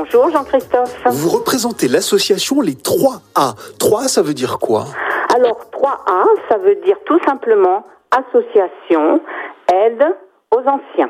Bonjour Jean-Christophe. Vous représentez l'association Les 3A. 3A, ça veut dire quoi? Alors 3A, ça veut dire tout simplement association, aide aux anciens.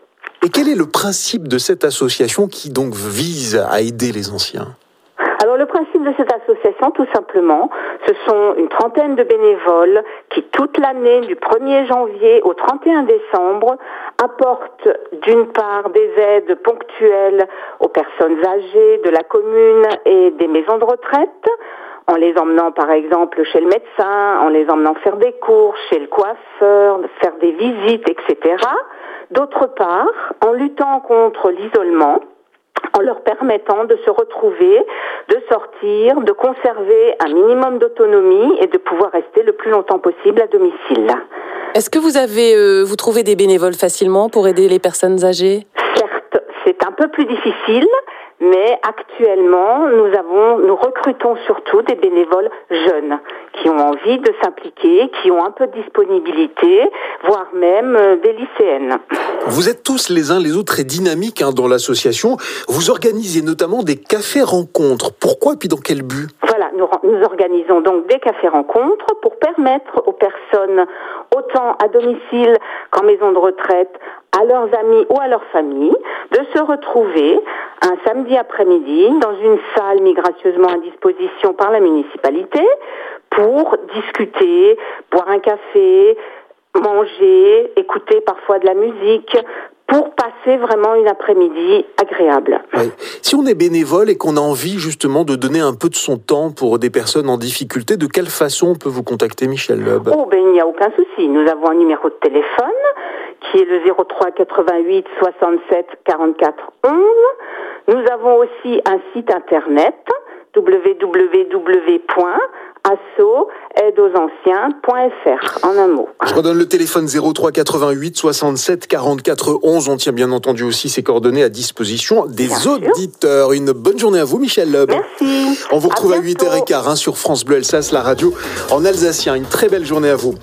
Et quel est le principe de cette association qui donc vise à aider les anciens? Alors le principe de cette association, tout simplement, ce sont une trentaine de bénévoles qui, toute l'année, du 1er janvier au 31 décembre, apportent d'une part des aides ponctuelles aux personnes âgées de la commune et des maisons de retraite, en les emmenant par exemple chez le médecin, en les emmenant faire des courses, chez le coiffeur, faire des visites, etc. D'autre part, en luttant contre l'isolement, en leur permettant de se retrouver, de sortir, de conserver un minimum d'autonomie et de pouvoir rester le plus longtemps possible à domicile. Est-ce que vous trouvez des bénévoles facilement pour aider les personnes âgées? Certes, c'est un peu plus difficile, mais actuellement, nous recrutons surtout des bénévoles jeunes qui ont envie de s'impliquer, qui ont un peu de disponibilité, voire même des lycéennes. Vous êtes tous les uns les autres très dynamiques dans l'association. Vous organisez notamment des cafés-rencontres. Pourquoi et puis dans quel but? Voilà, nous organisons donc des cafés-rencontres pour permettre aux personnes, autant à domicile qu'en maison de retraite, à leurs amis ou à leur famille, de se retrouver un samedi après-midi dans une salle mis gracieusement à disposition par la municipalité pour discuter, boire un café, manger, écouter parfois de la musique, pour passer vraiment une après-midi agréable. Oui. Si on est bénévole et qu'on a envie justement de donner un peu de son temps pour des personnes en difficulté, de quelle façon on peut vous contacter, Michel Loeb? Il n'y a aucun souci. Nous avons un numéro de téléphone qui est le 03 88 67 44 11. Nous avons aussi un site internet www.asso-aideauxanciens.fr en un mot. Je redonne le téléphone 03 88 67 44 11. On tient bien entendu aussi ces coordonnées à disposition des auditeurs. Une bonne journée à vous, Michel Loeb. Merci. On vous retrouve à 8h15 sur France Bleu Alsace, la radio en alsacien. Une très belle journée à vous.